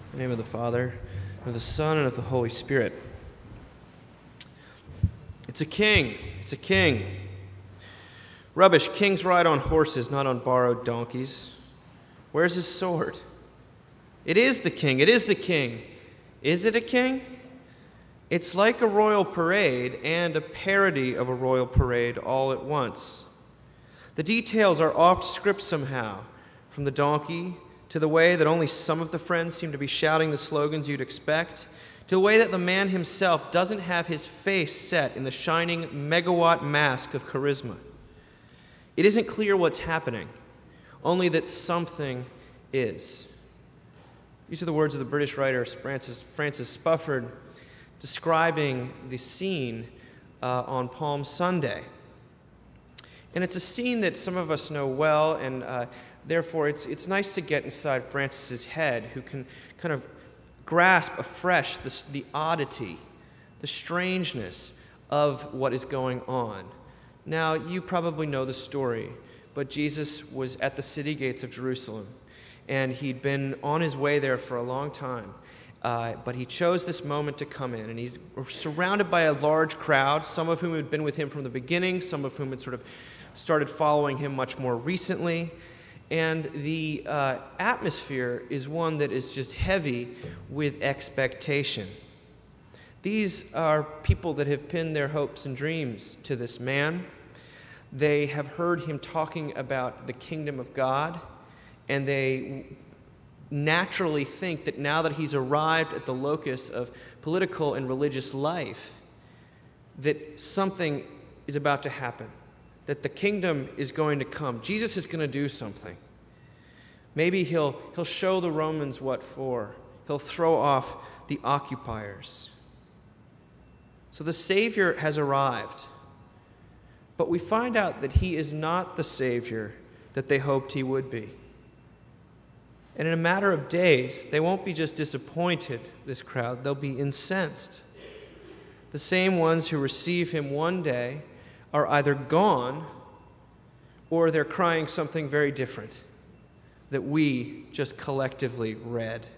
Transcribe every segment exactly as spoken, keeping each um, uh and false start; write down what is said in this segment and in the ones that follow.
In the name of the Father, and of the Son, and of the Holy Spirit. It's a king. It's a king. Rubbish. Kings ride on horses, not on borrowed donkeys. Where's his sword? It is the king. It is the king. Is it a king? It's like a royal parade and a parody of a royal parade all at once. The details are off script somehow, from the donkey to the way that only some of the friends seem to be shouting the slogans you'd expect, to the way that the man himself doesn't have his face set in the shining megawatt mask of charisma. It isn't clear what's happening, only that something is. These are the words of the British writer Francis, Francis Spufford describing the scene uh, on Palm Sunday. And it's a scene that some of us know well, and uh, therefore it's it's nice to get inside Francis's head, who can kind of grasp afresh the, the oddity, the strangeness of what is going on. Now, you probably know the story, but Jesus was at the city gates of Jerusalem, and he'd been on his way there for a long time. Uh, but he chose this moment to come in, and he's surrounded by a large crowd, some of whom had been with him from the beginning, some of whom had sort of started following him much more recently. And the uh, atmosphere is one that is just heavy with expectation. These are people that have pinned their hopes and dreams to this man. They have heard him talking about the kingdom of God, and they naturally think that now that he's arrived at the locus of political and religious life, that something is about to happen, that the kingdom is going to come. Jesus is going to do something. Maybe he'll, he'll show the Romans what for. He'll throw off the occupiers. So the Savior has arrived, but we find out that he is not the Savior that they hoped he would be. And in a matter of days, they won't be just disappointed, this crowd, they'll be incensed. The same ones who receive him one day are either gone or they're crying something very different that we just collectively read.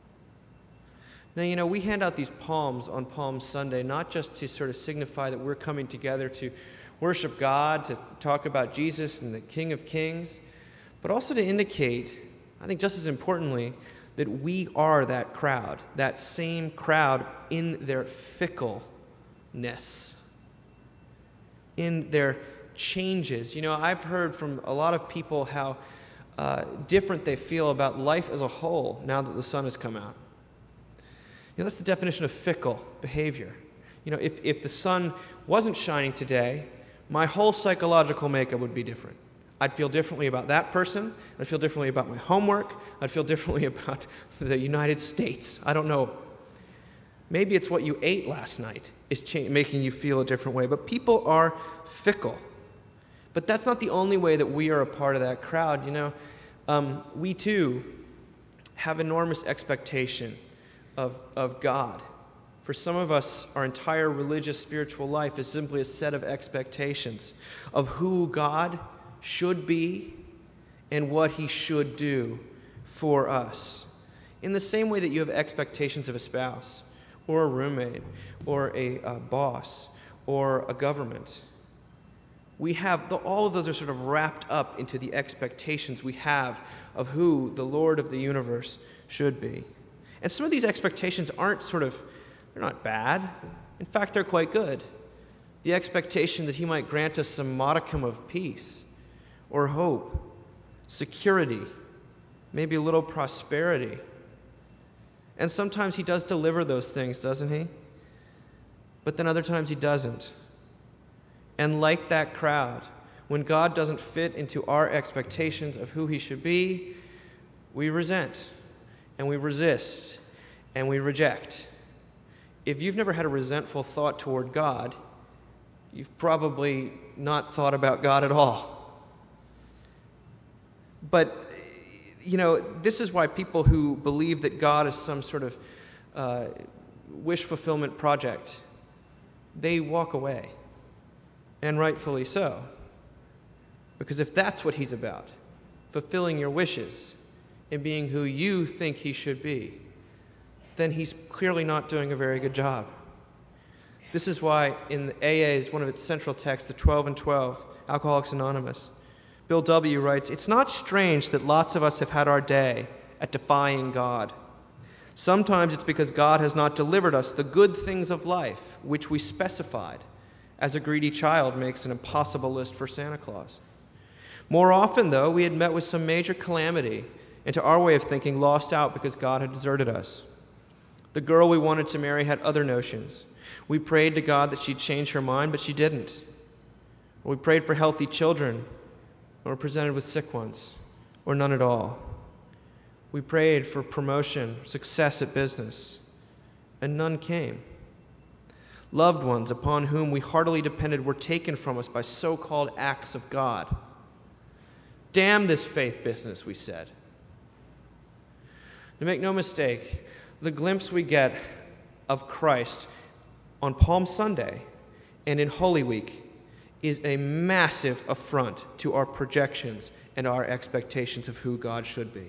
Now, you know, we hand out these palms on Palm Sunday not just to sort of signify that we're coming together to worship God, to talk about Jesus and the King of Kings, but also to indicate, I think just as importantly, that we are that crowd, that same crowd in their fickleness, in their changes. You know, I've heard from a lot of people how uh, different they feel about life as a whole now that the sun has come out. You know, that's the definition of fickle behavior. You know, if, if the sun wasn't shining today, my whole psychological makeup would be different. I'd feel differently about that person. I'd feel differently about my homework. I'd feel differently about the United States. I don't know. Maybe it's what you ate last night is cha- making you feel a different way. But people are fickle. But that's not the only way that we are a part of that crowd. You know, um, we too have enormous expectation of, of God. For some of us, our entire religious, spiritual life is simply a set of expectations of who God should be and what he should do for us. In the same way that you have expectations of a spouse or a roommate or a, a boss or a government, we have, the, all of those are sort of wrapped up into the expectations we have of who the Lord of the universe should be. And some of these expectations aren't sort of, they're not bad. In fact, they're quite good. The expectation that he might grant us some modicum of peace or hope, security, maybe a little prosperity. And sometimes he does deliver those things, doesn't he? But then other times he doesn't. And like that crowd, when God doesn't fit into our expectations of who he should be, we resent, and we resist, and we reject. If you've never had a resentful thought toward God, you've probably not thought about God at all. But, you know, this is why people who believe that God is some sort of uh, wish fulfillment project, they walk away, and rightfully so. Because if that's what he's about, fulfilling your wishes and being who you think he should be, then he's clearly not doing a very good job. This is why in the A A's, one of its central texts, the twelve and twelve, Alcoholics Anonymous, Bill W. writes, "It's not strange that lots of us have had our day at defying God. Sometimes it's because God has not delivered us the good things of life, which we specified, as a greedy child makes an impossible list for Santa Claus. More often, though, we had met with some major calamity, and to our way of thinking, lost out because God had deserted us. The girl we wanted to marry had other notions. We prayed to God that she'd change her mind, but she didn't. We prayed for healthy children, and were presented with sick ones, or none at all. We prayed for promotion, success at business, and none came. Loved ones upon whom we heartily depended were taken from us by so-called acts of God. Damn this faith business, we said." Now make no mistake, the glimpse we get of Christ on Palm Sunday and in Holy Week is a massive affront to our projections and our expectations of who God should be.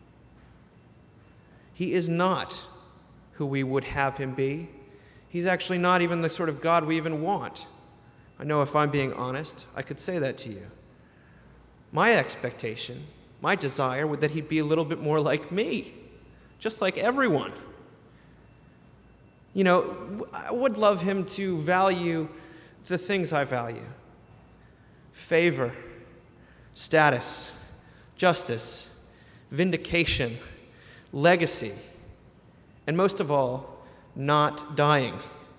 He is not who we would have him be. He's actually not even the sort of God we even want. I know if I'm being honest, I could say that to you. My expectation, my desire, would that he'd be a little bit more like me, just like everyone. You know, I would love him to value the things I value: favor, status, justice, vindication, legacy, and most of all, not dying.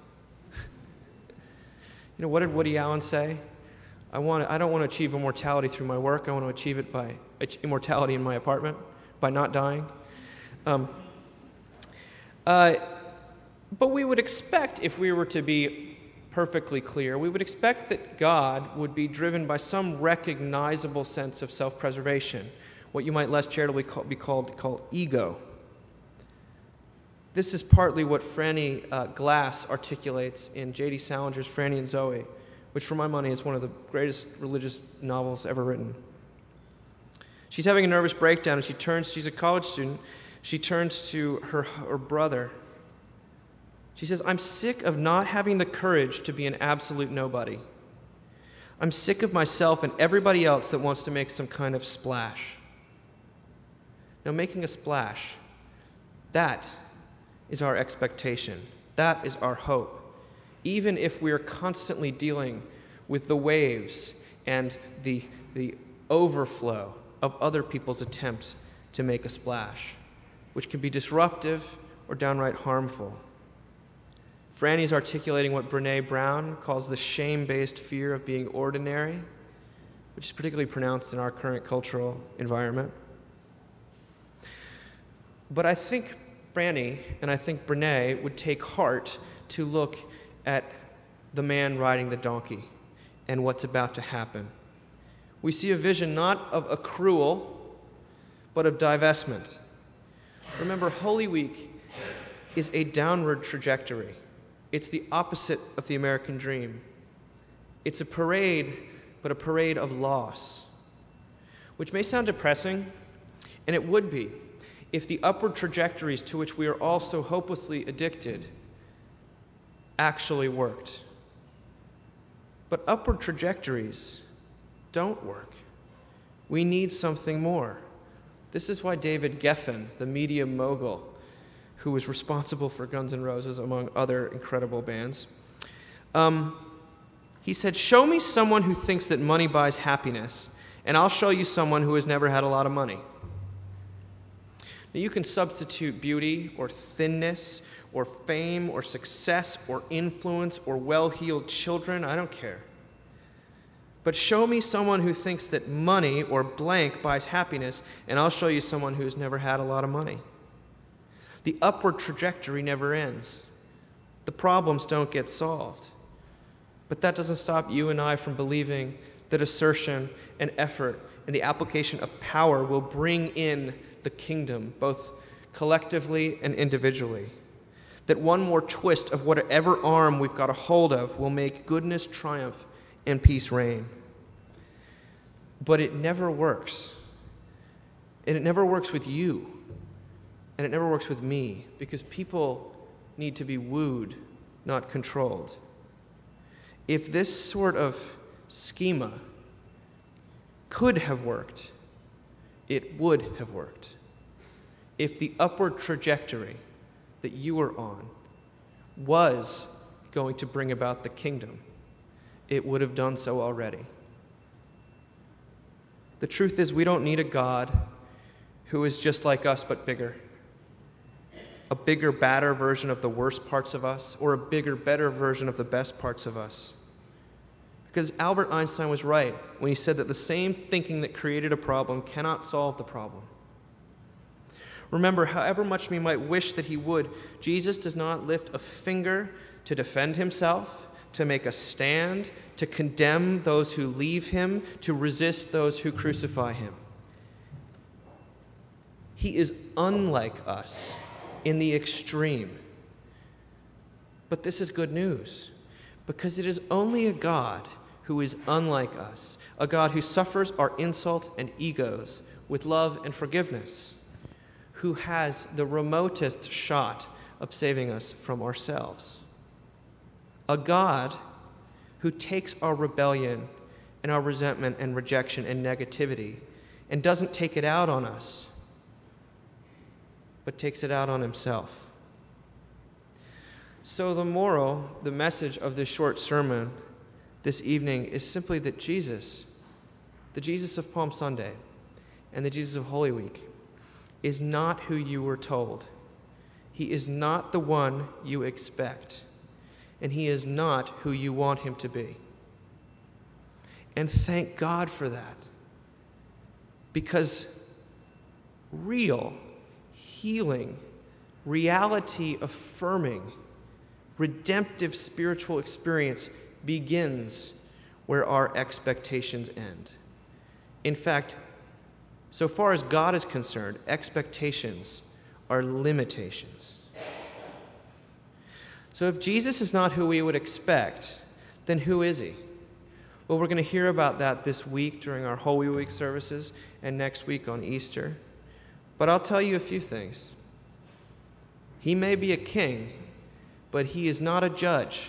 You know, what did Woody Allen say? I want. I don't want to achieve immortality through my work. I want to achieve it by immortality in my apartment, by not dying. Um, uh, but we would expect, if we were to be perfectly clear, we would expect that God would be driven by some recognizable sense of self-preservation, what you might less charitably call, be called, called ego. This is partly what Franny uh, Glass articulates in J D Salinger's Franny and Zoe, which for my money is one of the greatest religious novels ever written. She's having a nervous breakdown, and she turns, she's a college student, she turns to her, her brother. She says, "I'm sick of not having the courage to be an absolute nobody. I'm sick of myself and everybody else that wants to make some kind of splash." Now, making a splash, that is our expectation. That is our hope. Even if we are constantly dealing with the waves and the, the overflow of other people's attempts to make a splash, which can be disruptive or downright harmful. Franny's articulating what Brené Brown calls the shame-based fear of being ordinary, which is particularly pronounced in our current cultural environment. But I think Franny and I think Brené would take heart to look at the man riding the donkey and what's about to happen. We see a vision not of accrual, but of divestment. Remember, Holy Week is a downward trajectory. It's the opposite of the American dream. It's a parade, but a parade of loss, which may sound depressing, and it would be if the upward trajectories to which we are all so hopelessly addicted actually worked. But upward trajectories don't work. We need something more. This is why David Geffen, the media mogul, who was responsible for Guns N' Roses, among other incredible bands, um, he said, "Show me someone who thinks that money buys happiness, and I'll show you someone who has never had a lot of money." Now, you can substitute beauty or thinness or fame or success or influence or well-heeled children. I don't care. But show me someone who thinks that money or blank buys happiness, and I'll show you someone who's never had a lot of money. The upward trajectory never ends. The problems don't get solved. But that doesn't stop you and I from believing that assertion and effort and the application of power will bring in the kingdom, both collectively and individually. That one more twist of whatever arm we've got a hold of will make goodness triumph and peace reign. But it never works. And it never works with you. And it never works with me, because people need to be wooed, not controlled. If this sort of schema could have worked, it would have worked. If the upward trajectory that you were on was going to bring about the kingdom, it would have done so already. The truth is, we don't need a God who is just like us but bigger. A bigger, badder version of the worst parts of us, or a bigger, better version of the best parts of us. Because Albert Einstein was right when he said that the same thinking that created a problem cannot solve the problem. Remember, however much we might wish that he would, Jesus does not lift a finger to defend himself, to make a stand, to condemn those who leave him, to resist those who crucify him. He is unlike us in the extreme. But this is good news, because it is only a God who is unlike us, a God who suffers our insults and egos with love and forgiveness, who has the remotest shot of saving us from ourselves. A God who takes our rebellion and our resentment and rejection and negativity and doesn't take it out on us, but takes it out on himself. So the moral, the message of this short sermon this evening is simply that Jesus, the Jesus of Palm Sunday and the Jesus of Holy Week, is not who you were told. He is not the one you expect, and he is not who you want him to be. And thank God for that, because real, healing, reality-affirming, redemptive spiritual experience begins where our expectations end. In fact, so far as God is concerned, expectations are limitations. So if Jesus is not who we would expect, then who is he? Well, we're going to hear about that this week during our Holy Week services and next week on Easter. But I'll tell you a few things. He may be a king, but he is not a judge.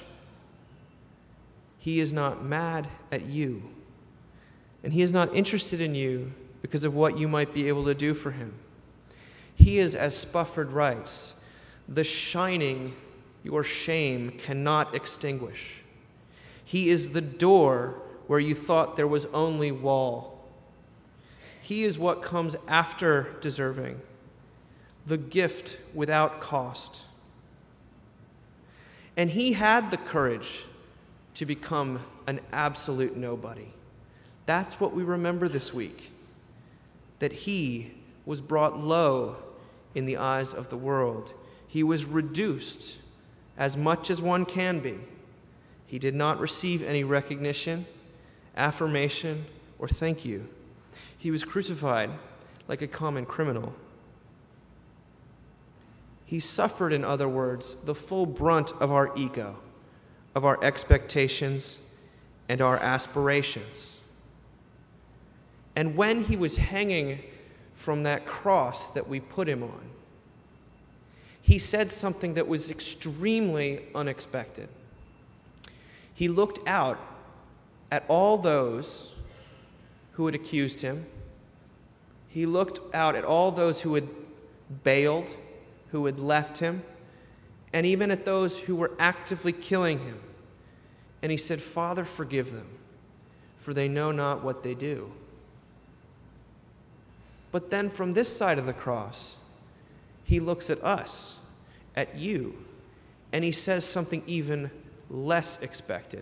He is not mad at you. And he is not interested in you because of what you might be able to do for him. He is, as Spufford writes, the shining your shame cannot extinguish. He is the door where you thought there was only wall. He is what comes after deserving, the gift without cost. And he had the courage to become an absolute nobody. That's what we remember this week, that he was brought low in the eyes of the world. He was reduced as much as one can be. He did not receive any recognition, affirmation, or thank you. He was crucified like a common criminal. He suffered, in other words, the full brunt of our ego, of our expectations, and our aspirations. And when he was hanging from that cross that we put him on, he said something that was extremely unexpected. He looked out at all those who had accused him. He looked out at all those who had bailed, who had left him, and even at those who were actively killing him. And he said, "Father, forgive them, for they know not what they do." But then from this side of the cross, he looks at us, at you, and he says something even less expected.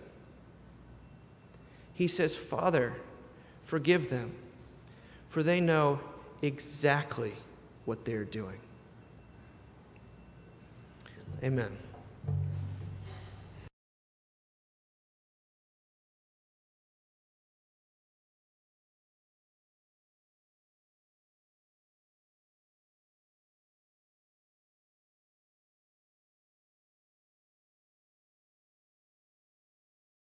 He says, "Father, forgive them, for they know exactly what they're doing." Amen.